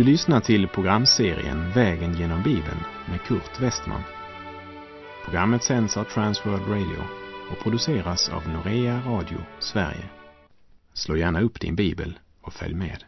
Du lyssnar till programserien Vägen genom Bibeln med Kurt Westman. Programmet sänds av Transworld Radio och produceras av Norea Radio Sverige. Slå gärna upp din bibel och följ med.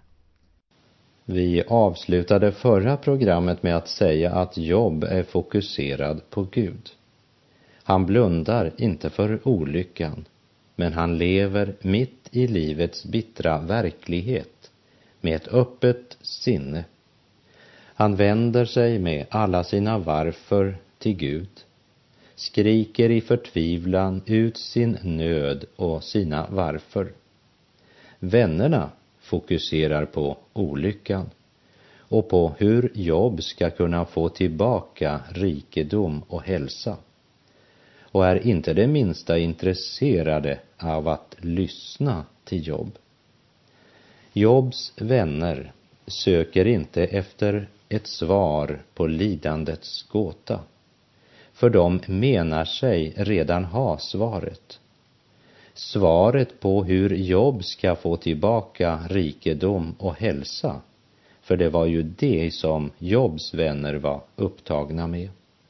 Vi avslutade förra programmet med att säga att Job är fokuserad på Gud. Han blundar inte för olyckan, men han lever mitt i livets bittra verklighet med ett öppet sinne. Han vänder sig med alla sina varför till Gud, skriker i förtvivlan ut sin nöd och sina varför. Vännerna fokuserar på olyckan och på hur Job ska kunna få tillbaka rikedom och hälsa, och är inte det minsta intresserade av att lyssna till Job. Jobs vänner söker inte efter ett svar på lidandets gåta, för de menar sig redan ha svaret. Svaret på hur Job ska få tillbaka rikedom och hälsa, för det var ju det som Jobs vänner var upptagna med.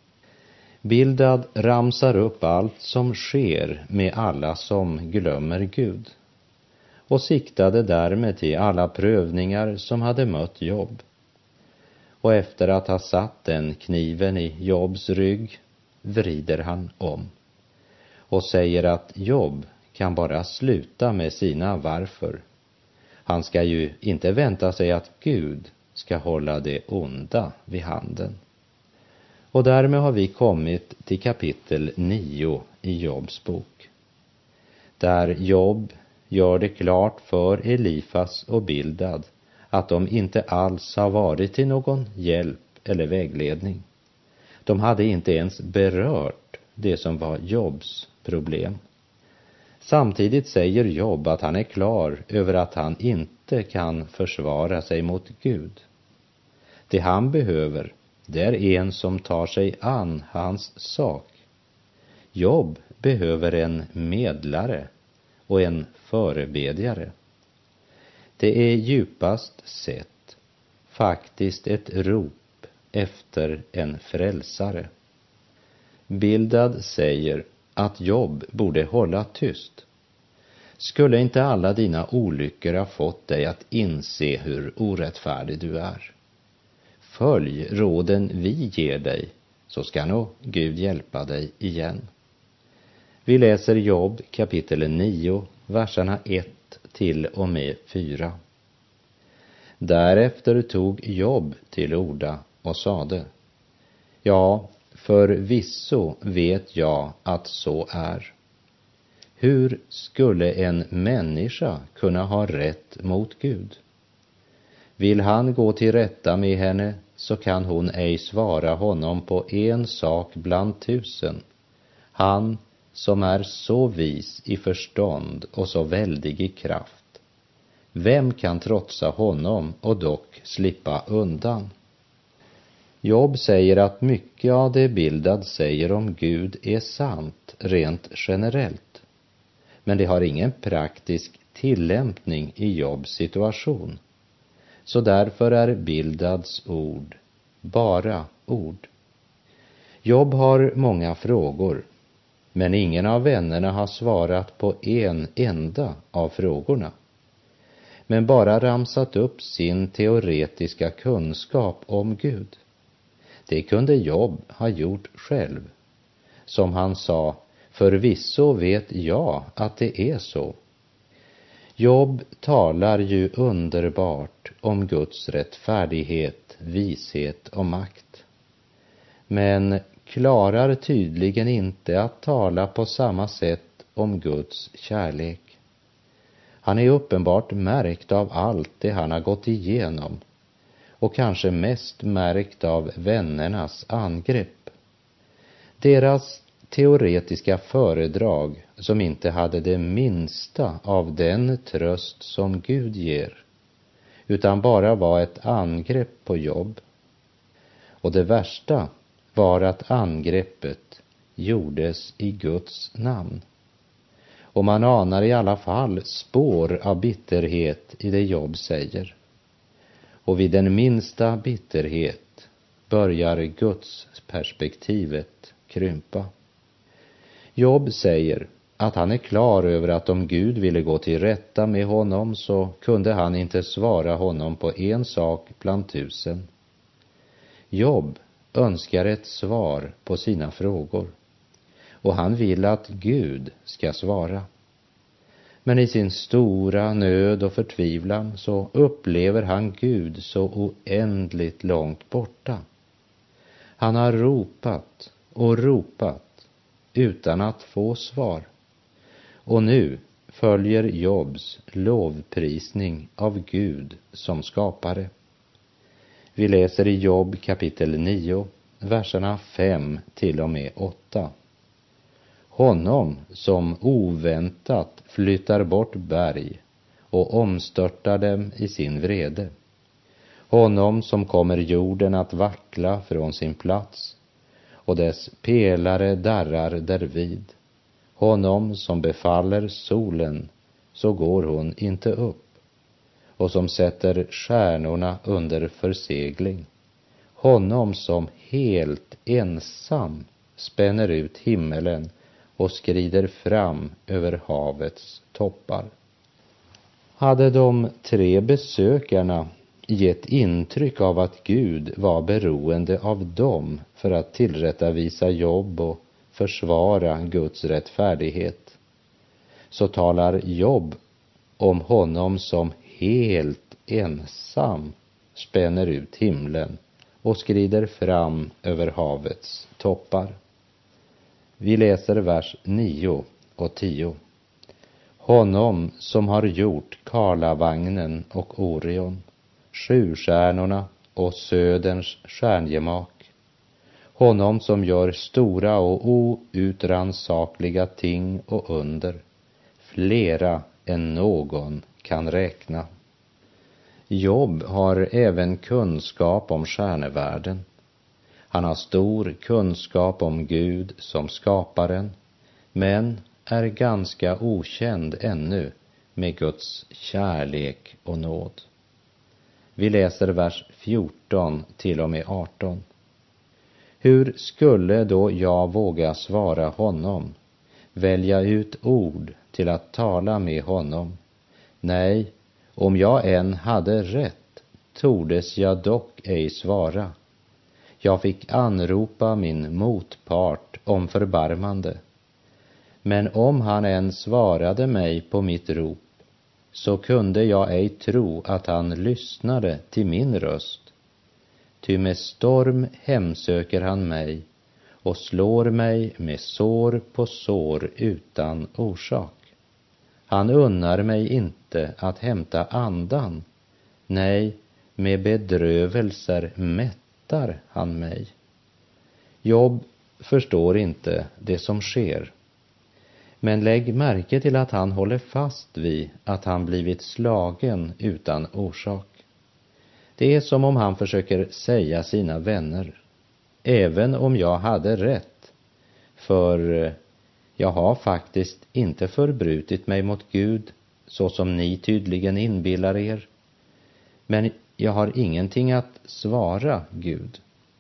Bildad ramsar upp allt som sker med alla som glömmer Gud, och siktade därmed till alla prövningar som hade mött Job. Och efter att ha satt den kniven i Jobs rygg vrider han om och säger att Job kan bara sluta med sina varför. Han ska ju inte vänta sig att Gud ska hålla det onda vid handen. Och därmed har vi kommit till kapitel 9 i Jobs bok, där Job gör det klart för Elifas och Bildad att de inte alls har varit till någon hjälp eller vägledning. De hade inte ens berört det som var Jobs problem. Samtidigt säger Job att han är klar över att han inte kan försvara sig mot Gud. Det han behöver, det är en som tar sig an hans sak. Job behöver en medlare och en förebedjare. Det är djupast sett faktiskt ett rop efter en frälsare. Bildad säger att Job borde hålla tyst. Skulle inte alla dina olyckor ha fått dig att inse hur orättfärdig du är? Följ råden vi ger dig, så ska nog Gud hjälpa dig igen. Vi läser Job kapitel 9, verserna 1 till och med 4. Därefter tog Job till orda och sade: Ja, förvisso vet jag att så är. Hur skulle en människa kunna ha rätt mot Gud? Vill han gå till rätta med henne, så kan hon ej svara honom på en sak bland 1000. Han som är så vis i förstånd och så väldig i kraft. Vem kan trotsa honom och dock slippa undan? Job säger att mycket av det Bildad säger om Gud är sant rent generellt, men det har ingen praktisk tillämpning i Jobs situation. Så därför är Bildads ord bara ord. Job har många frågor, men ingen av vännerna har svarat på en enda av frågorna, men bara ramsat upp sin teoretiska kunskap om Gud. Det kunde Job ha gjort själv. Som han sa, förvisso vet jag att det är så. Job talar ju underbart om Guds rättfärdighet, vishet och makt, men klarar tydligen inte att tala på samma sätt om Guds kärlek. Han är uppenbart märkt av allt det han har gått igenom, och kanske mest märkt av vännernas angrepp. Deras teoretiska föredrag som inte hade det minsta av den tröst som Gud ger, utan bara var ett angrepp på Job. Och det värsta var att angreppet gjordes i Guds namn. Och man anar i alla fall spår av bitterhet i det Job säger. Och vid den minsta bitterhet börjar Guds perspektivet krympa. Job säger att han är klar över att om Gud ville gå till rätta med honom så kunde han inte svara honom på en sak bland 1000. Job önskar ett svar på sina frågor och han vill att Gud ska svara. Men i sin stora nöd och förtvivlan så upplever han Gud så oändligt långt borta. Han har ropat och ropat utan att få svar. Och nu följer Jobs lovprisning av Gud som skapare. Vi läser i Job kapitel 9, verserna 5 till och med 8. Honom som oväntat flyttar bort berg och omstörtar dem i sin vrede. Honom som kommer jorden att vackla från sin plats och dess pelare darrar därvid. Honom som befaller solen så går hon inte upp och som sätter stjärnorna under försegling. Honom som helt ensam spänner ut himmelen och skrider fram över havets toppar. Hade de 3 besökarna gett intryck av att Gud var beroende av dem för att tillrättavisa Job och försvara Guds rättfärdighet, så talar Job om honom som helt ensam spänner ut himlen och skrider fram över havets toppar. Vi läser vers 9 och 10. Honom som har gjort Karlavagnen och Orion, 7 stjärnorna och söderns stjärngemak. Honom som gör stora och outrannsakliga ting och under, flera än någon kan räkna. Job har även kunskap om stjärnevärlden. Han har stor kunskap om Gud som skaparen, men är ganska okänd ännu med Guds kärlek och nåd. Vi läser vers 14 till och med 18. Hur skulle då jag våga svara honom, välja ut ord till att tala med honom? Nej, om jag än hade rätt, tordes jag dock ej svara. Jag fick anropa min motpart om förbarmande. Men om han än svarade mig på mitt rop, så kunde jag ej tro att han lyssnade till min röst. Ty med storm hemsöker han mig och slår mig med sår på sår utan orsak. Han unnar mig inte att hämta andan. Nej, med bedrövelser mättar han mig. Job förstår inte det som sker. Men lägg märke till att han håller fast vid att han blivit slagen utan orsak. Det är som om han försöker säga sina vänner, även om jag hade rätt, för jag har faktiskt inte förbrutit mig mot Gud så som ni tydligen inbillar er. Men jag har ingenting att svara Gud.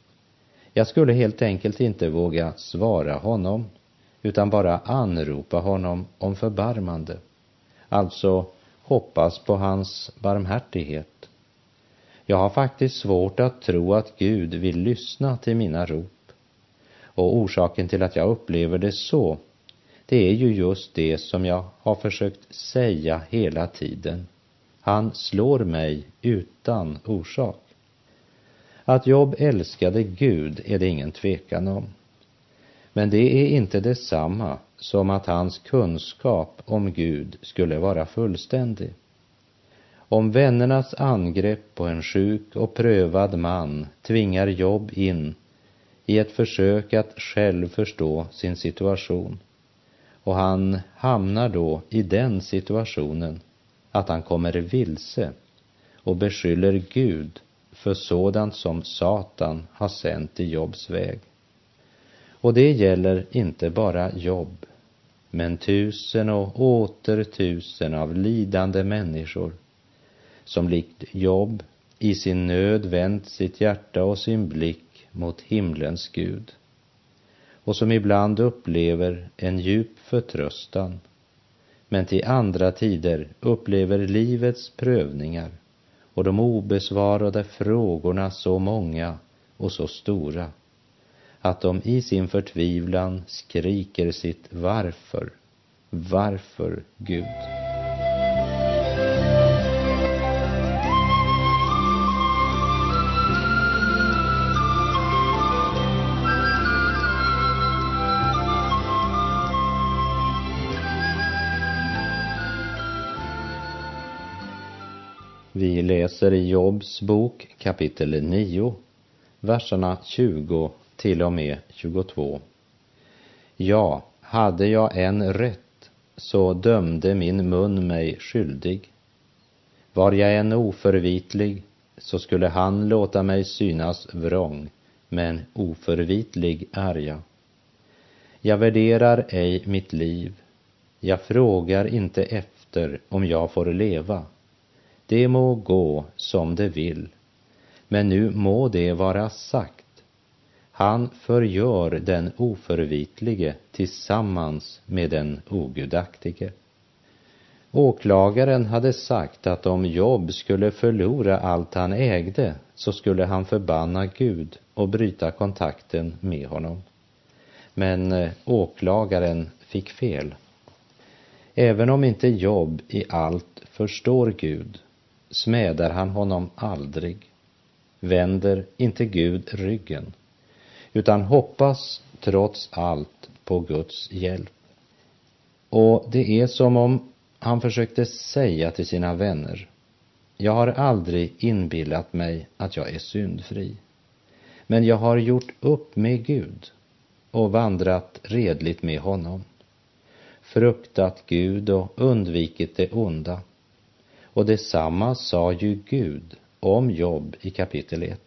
Jag skulle helt enkelt inte våga svara honom, utan bara anropa honom om förbarmande. Alltså hoppas på hans barmhärtighet. Jag har faktiskt svårt att tro att Gud vill lyssna till mina rop. Och orsaken till att jag upplever det så, det är ju just det som jag har försökt säga hela tiden. Han slår mig utan orsak. Att Job älskade Gud är det ingen tvekan om. Men det är inte detsamma som att hans kunskap om Gud skulle vara fullständig. Om vännernas angrepp på en sjuk och prövad man tvingar Job in i ett försök att själv förstå sin situation, och han hamnar då i den situationen att han kommer vilse och beskyller Gud för sådant som Satan har sänt i Jobs väg. Och det gäller inte bara Job, men 1000 och åter 1000 av lidande människor som likt Job i sin nöd vänt sitt hjärta och sin blick mot himlens Gud, och som ibland upplever en djup förtröstan, men till andra tider upplever livets prövningar och de obesvarade frågorna så många och så stora att de i sin förtvivlan skriker sitt varför, varför Gud? Vi läser i Jobs bok kapitel 9, verserna 20 till och med 22. Ja, hade jag än rätt, så dömde min mun mig skyldig. Var jag än oförvitlig, så skulle han låta mig synas vrång, men oförvitlig är jag. Jag värderar ej mitt liv, jag frågar inte efter om jag får leva. Det må gå som det vill, men nu må det vara sagt. Han förgör den oförvitlige tillsammans med den ogudaktige. Åklagaren hade sagt att om Job skulle förlora allt han ägde, så skulle han förbanna Gud och bryta kontakten med honom. Men åklagaren fick fel. Även om inte Job i allt förstår Gud, smädar han honom aldrig, vänder inte Gud ryggen, utan hoppas trots allt på Guds hjälp. Och det är som om han försökte säga till sina vänner: jag har aldrig inbillat mig att jag är syndfri, men jag har gjort upp med Gud och vandrat redligt med honom, fruktat Gud och undvikit det onda. Och detsamma sa ju Gud om Job i kapitel 1.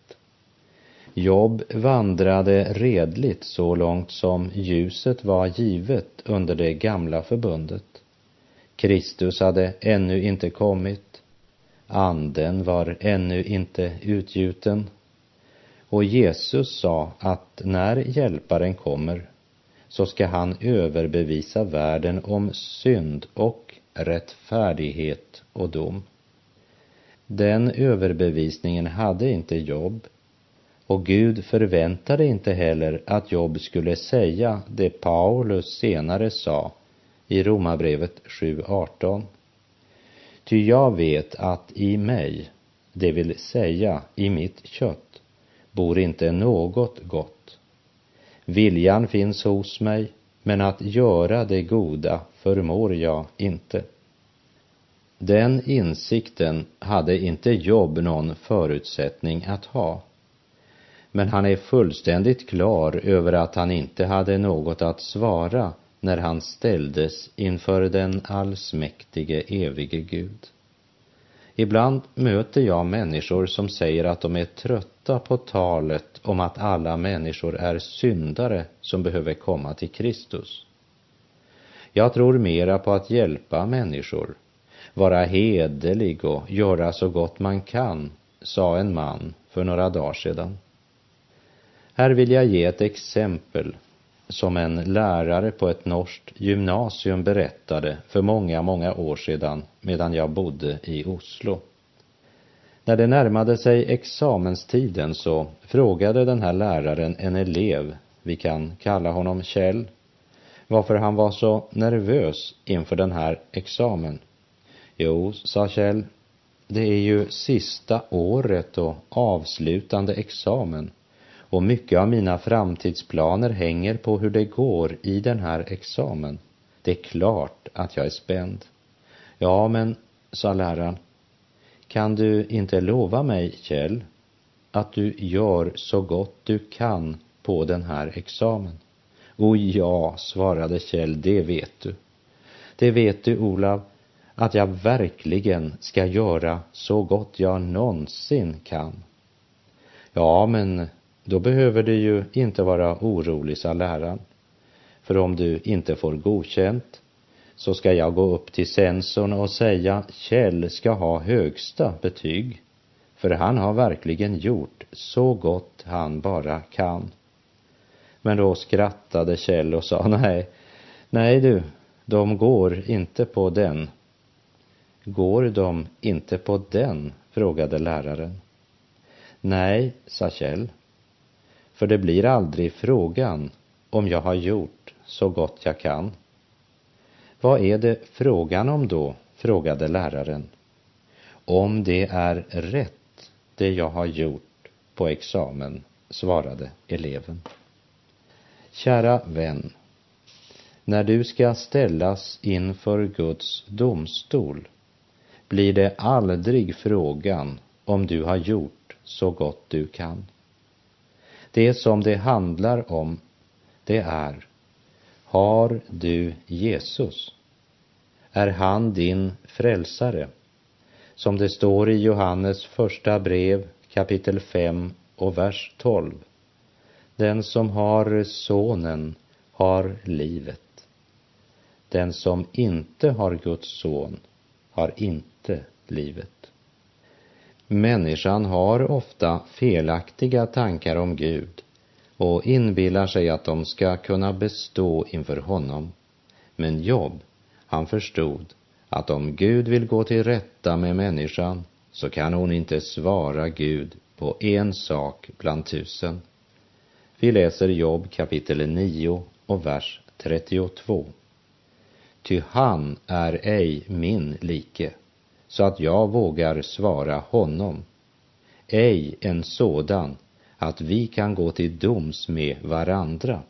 Job vandrade redligt så långt som ljuset var givet under det gamla förbundet. Kristus hade ännu inte kommit. Anden var ännu inte utgjuten. Och Jesus sa att när hjälparen kommer, så ska han överbevisa världen om synd och rättfärdighet och dom. Den överbevisningen hade inte Job, och Gud förväntade inte heller att Job skulle säga det Paulus senare sa i Romarbrevet 7:18. Ty jag vet att i mig, det vill säga i mitt kött, bor inte något gott. Viljan finns hos mig, men att göra det goda förmår jag inte. Den insikten hade inte Job någon förutsättning att ha. Men han är fullständigt klar över att han inte hade något att svara när han ställdes inför den allsmäktige evige Gud. Ibland möter jag människor som säger att de är trötta på talet om att alla människor är syndare som behöver komma till Kristus. Jag tror mera på att hjälpa människor, vara hederlig och göra så gott man kan, sa en man för några dagar sedan. Här vill jag ge ett exempel som en lärare på ett norskt gymnasium berättade för många år sedan medan jag bodde i Oslo. När det närmade sig examenstiden så frågade den här läraren en elev, vi kan kalla honom Kjell, varför han var så nervös inför den här examen. Jo, sa Kjell, det är ju sista året och avslutande examen. Och mycket av mina framtidsplaner hänger på hur det går i den här examen. Det är klart att jag är spänd. Ja, men, sa läraren, kan du inte lova mig, Kjell, att du gör så gott du kan på den här examen? Och ja, svarade Kjell, det vet du. Det vet du, Olav, att jag verkligen ska göra så gott jag någonsin kan. Ja, men då behöver du ju inte vara orolig, sa läraren. För om du inte får godkänt, så ska jag gå upp till censorn och säga Kjell ska ha högsta betyg. för han har verkligen gjort så gott han bara kan. Men då skrattade Kjell och sa, nej du, de går inte på den. Går de inte på den? Frågade läraren. Nej, sa Kjell, för det blir aldrig frågan om jag har gjort så gott jag kan. Vad är det frågan om då? Frågade läraren. Om det är rätt det jag har gjort på examen, svarade eleven. Kära vän, när du ska ställas inför Guds domstol blir det aldrig frågan om du har gjort så gott du kan. Det som det handlar om, det är: har du Jesus? Är han din frälsare? Som det står i Johannes första brev, kapitel 5 och vers 12. Den som har sonen har livet. Den som inte har Guds son har inte livet. Människan har ofta felaktiga tankar om Gud och inbillar sig att de ska kunna bestå inför honom. Men Job, han förstod att om Gud vill gå till rätta med människan så kan hon inte svara Gud på en sak bland 1000. Vi läser Job kapitel 9 och vers 32. Ty han är ej min like, så att jag vågar svara honom. Ej en sådan att vi kan gå till doms med varandra.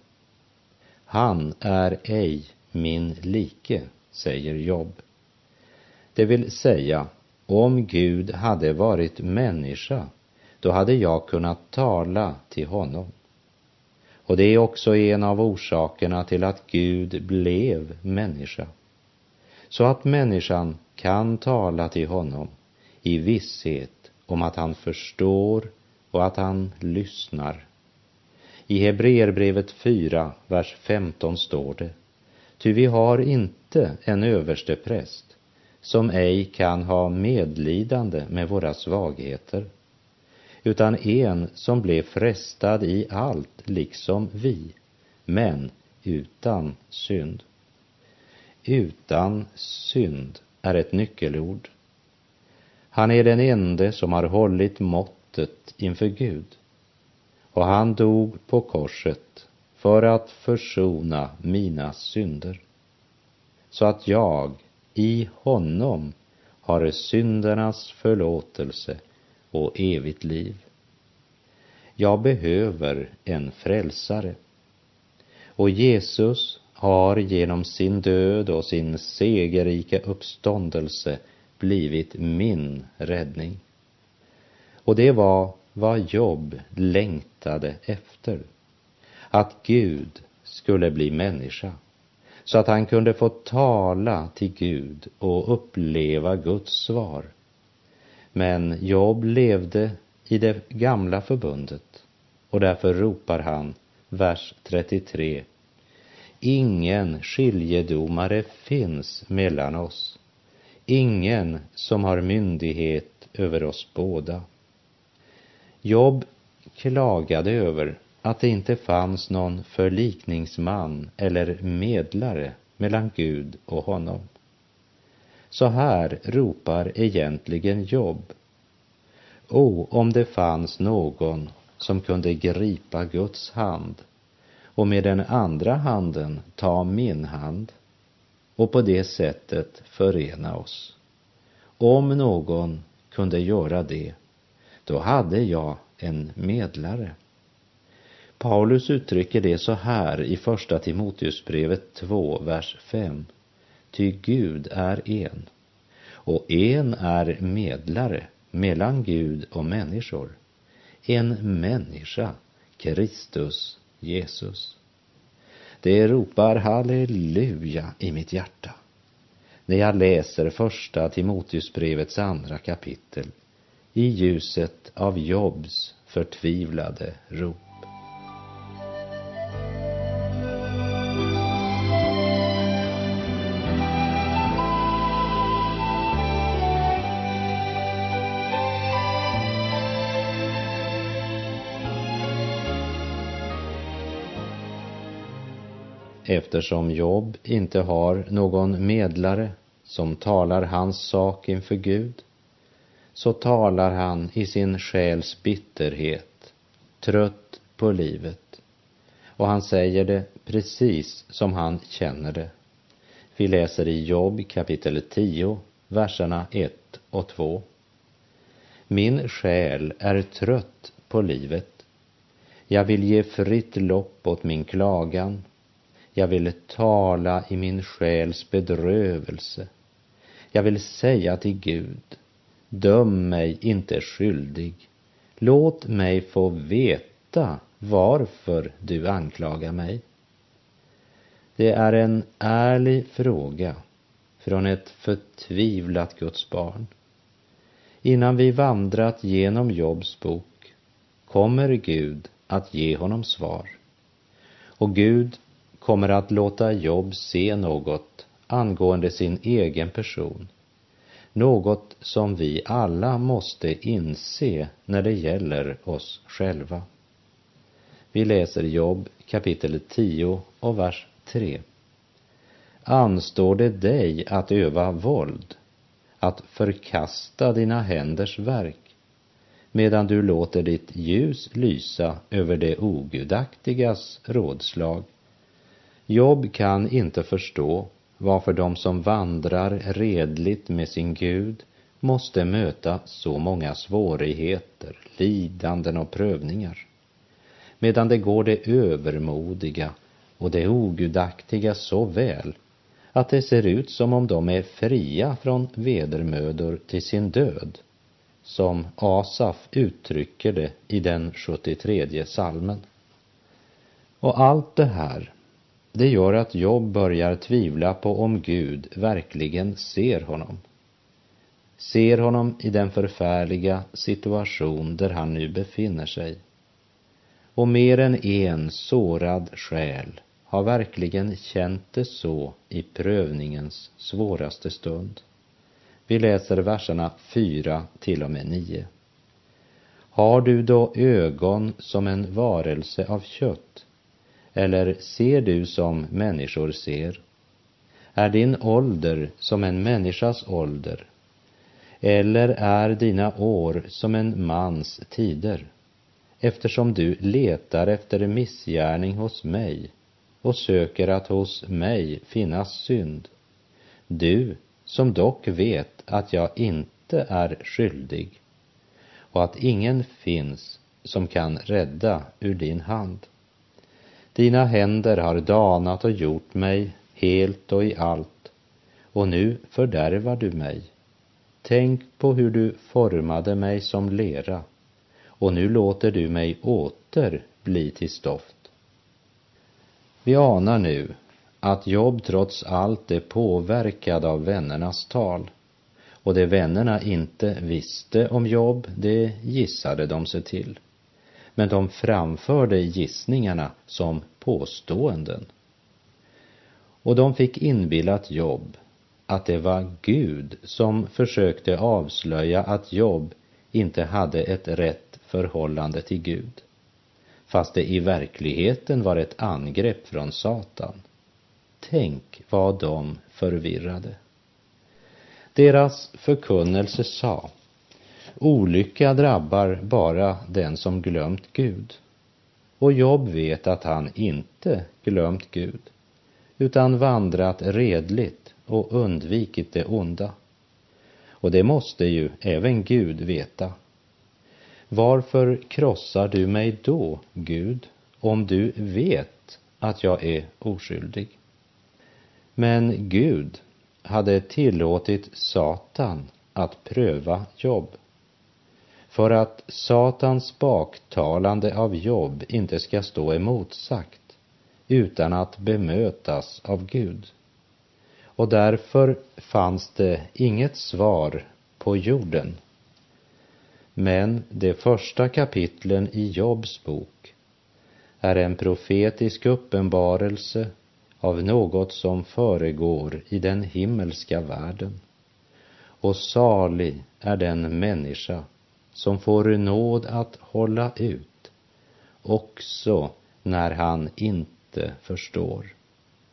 Han är ej min like, säger Job. Det vill säga, om Gud hade varit människa, då hade jag kunnat tala till honom. Och det är också en av orsakerna till att Gud blev människa. Så att människan kan tala till honom i visshet om att han förstår och att han lyssnar. I Hebreerbrevet 4, vers 15 står det: ty vi har inte en överstepräst som ej kan ha medlidande med våra svagheter, utan en som blev frestad i allt liksom vi, men utan synd. Utan synd är ett nyckelord. Han är den ende som har hållit måttet inför Gud. Och han dog på korset för att försona mina synder, så att jag i honom har syndernas förlåtelse och evigt liv. Jag behöver en frälsare. Och Jesus har genom sin död och sin segerrika uppståndelse blivit min räddning. Och det var vad Job längtade efter. Att Gud skulle bli människa, så att han kunde få tala till Gud och uppleva Guds svar. Men Job levde i det gamla förbundet, och därför ropar han, vers 33: ingen skiljedomare finns mellan oss, ingen som har myndighet över oss båda. Job klagade över att det inte fanns någon förlikningsman eller medlare mellan Gud och honom. Så här ropar egentligen Job: om det fanns någon som kunde gripa Guds hand och med den andra handen ta min hand och på det sättet förena oss. Om någon kunde göra det, då hade jag en medlare. Paulus uttrycker det så här i första Timoteusbrevet 2, vers 5. Ty Gud är en, och en är medlare mellan Gud och människor. En människa, Kristus Jesus. Det ropar halleluja i mitt hjärta när jag läser första Timoteusbrevets 2 kapitel i ljuset av Jobs förtvivlade rop. eftersom Job inte har någon medlare som talar hans sak inför Gud, så talar han i sin själs bitterhet, trött på livet. Och han säger det precis som han känner det. Vi läser i Job kapitel 10, verserna 1 och 2. Min själ är trött på livet. Jag vill ge fritt lopp åt min klagan. Jag vill tala i min själs bedrövelse. Jag vill säga till Gud, döm mig inte skyldig. Låt mig få veta varför du anklagar mig. Det är en ärlig fråga från ett förtvivlat Guds barn. Innan vi vandrat genom Jobs bok kommer Gud att ge honom svar. Och Gud kommer att låta Job se något angående sin egen person. Något som vi alla måste inse när det gäller oss själva. Vi läser Job kapitel 10 och vers 3. Anstår det dig att öva våld, att förkasta dina händers verk, medan du låter ditt ljus lysa över det ogudaktigas rådslag? Job kan inte förstå varför de som vandrar redligt med sin Gud måste möta så många svårigheter, lidanden och prövningar, medan det går det övermodiga och det ogudaktiga så väl att det ser ut som om de är fria från vedermödor till sin död, som Asaf uttrycker det i den 73:e psalmen. Och allt det här, det gör att Job börjar tvivla på om Gud verkligen ser honom. Ser honom i den förfärliga situation där han nu befinner sig. Och mer än en sårad själ har verkligen känt det så i prövningens svåraste stund. Vi läser verserna 4 till och med 9. Har du då ögon som en varelse av kött? Eller ser du som människor ser? Är din ålder som en människas ålder? Eller är dina år som en mans tider? Eftersom du letar efter missgärning hos mig och söker att hos mig finnas synd. Du som dock vet att jag inte är skyldig och att ingen finns som kan rädda ur din hand. Dina händer har danat och gjort mig helt och i allt, och nu fördärvar du mig. Tänk på hur du formade mig som lera, och nu låter du mig åter bli till stoft. Vi anar nu att Job trots allt är påverkad av vännernas tal, och det vännerna inte visste om Job, det gissade de sig till. Men de framförde gissningarna som påståenden. Och de fick inbillat Job att det var Gud som försökte avslöja att Job inte hade ett rätt förhållande till Gud, fast det i verkligheten var ett angrepp från Satan. Tänk vad de förvirrade. Deras förkunnelse sa: olycka drabbar bara den som glömt Gud. Och Job vet att han inte glömt Gud, utan vandrat redligt och undvikit det onda. Och det måste ju även Gud veta. Varför krossar du mig då, Gud, om du vet att jag är oskyldig? Men Gud hade tillåtit Satan att pröva Job, för att Satans baktalande av Job inte ska stå emotsagt utan att bemötas av Gud. Och därför fanns det inget svar på jorden. Men de första kapitlen i Jobs bok är en profetisk uppenbarelse av något som föregår i den himmelska världen. Och salig är den människa som får nåd att hålla ut, också när han inte förstår.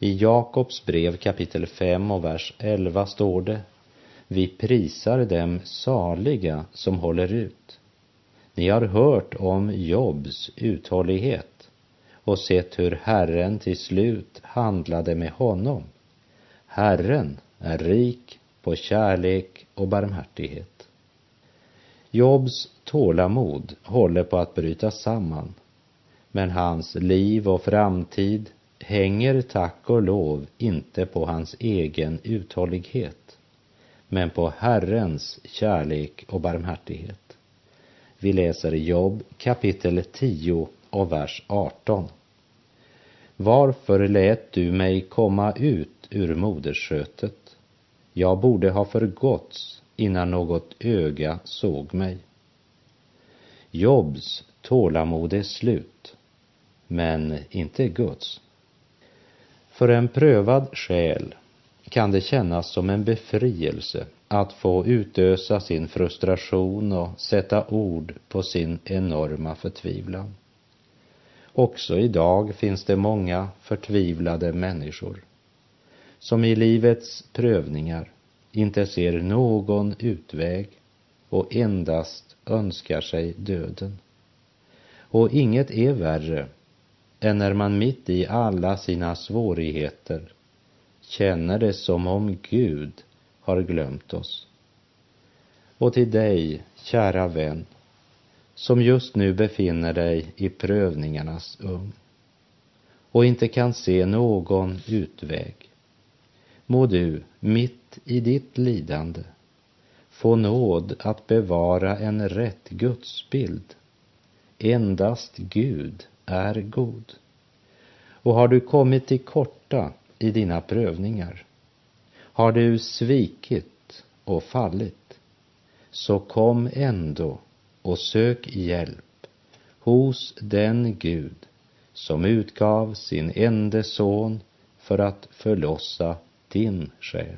I Jakobs brev kapitel 5 och vers 11 står det: vi prisar dem saliga som håller ut. Ni har hört om Jobs uthållighet och sett hur Herren till slut handlade med honom. Herren är rik på kärlek och barmhärtighet. Jobs tålamod håller på att bryta samman, men hans liv och framtid hänger tack och lov inte på hans egen uthållighet, men på Herrens kärlek och barmhärtighet. Vi läser Jobb kapitel 10 och vers 18. Varför lät du mig komma ut ur moderskötet? Jag borde ha förgåtts innan något öga såg mig. Jobs tålamod är slut, men inte Guds. För en prövad själ kan det kännas som en befrielse att få utösa sin frustration och sätta ord på sin enorma förtvivlan. Också idag finns det många förtvivlade människor som i livets prövningar inte ser någon utväg och endast önskar sig döden. Och inget är värre än när man mitt i alla sina svårigheter känner det som om Gud har glömt oss. Och till dig, kära vän, som just nu befinner dig i prövningarnas ugn och inte kan se någon utväg, må du mitt i ditt lidande få nåd att bevara en rätt gudsbild. Endast Gud är god. Och har du kommit till korta i dina prövningar, har du svikit och fallit, så kom ändå och sök hjälp hos den Gud som utgav sin ende son för att förlossa din själ.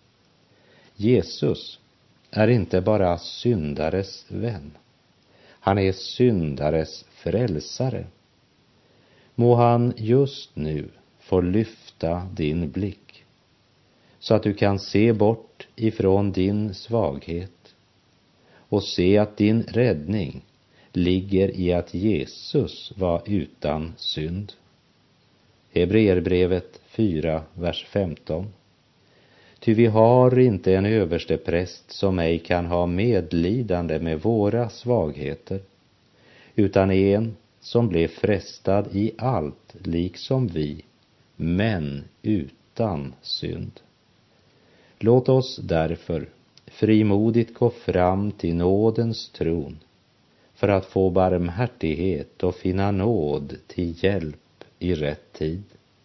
Jesus är inte bara syndares vän. Han är syndares frälsare. Må han just nu få lyfta din blick så att du kan se bort ifrån din svaghet och se att din räddning ligger i att Jesus var utan synd. Hebreerbrevet 4, vers 15. Ty vi har inte en överstepräst som ej kan ha medlidande med våra svagheter, utan en som blev frestad i allt liksom vi, men utan synd. Låt oss därför frimodigt gå fram till nådens tron för att få barmhärtighet och finna nåd till hjälp i rätt tid.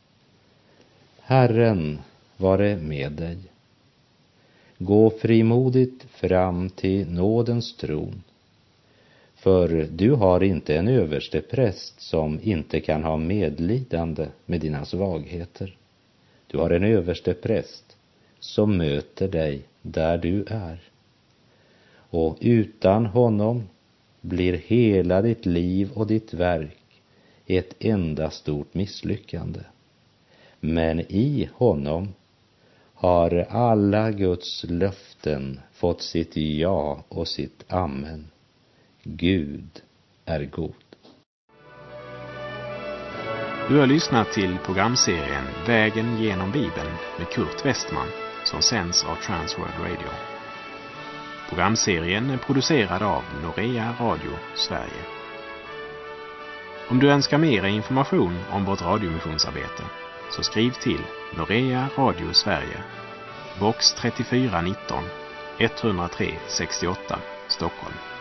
Herren vare med dig. Gå frimodigt fram till nådens tron, för du har inte en överstepräst som inte kan ha medlidande med dina svagheter. Du har en överstepräst som möter dig där du är. Och utan honom blir hela ditt liv och ditt verk ett enda stort misslyckande. Men i honom har alla Guds löften fått sitt ja och sitt amen. Gud är god. Du har lyssnat till programserien Vägen genom Bibeln med Kurt Westman som sänds av Transworld Radio. Programserien är producerad av Norea Radio Sverige. Om du önskar mer information om vårt radiomissionsarbete så skriv till Norea Radio Sverige, box 3419 103 68, Stockholm.